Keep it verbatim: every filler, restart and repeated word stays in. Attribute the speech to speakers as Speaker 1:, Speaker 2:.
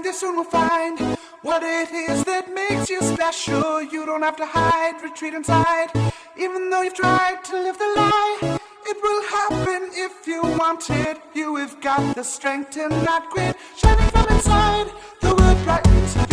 Speaker 1: you soon will find what it is that makes you special. You don't have to hide, retreat inside. Even though you've tried to live the lie, it will happen if you want it. You have got the strength to not quit. Shining from inside, the world brightens.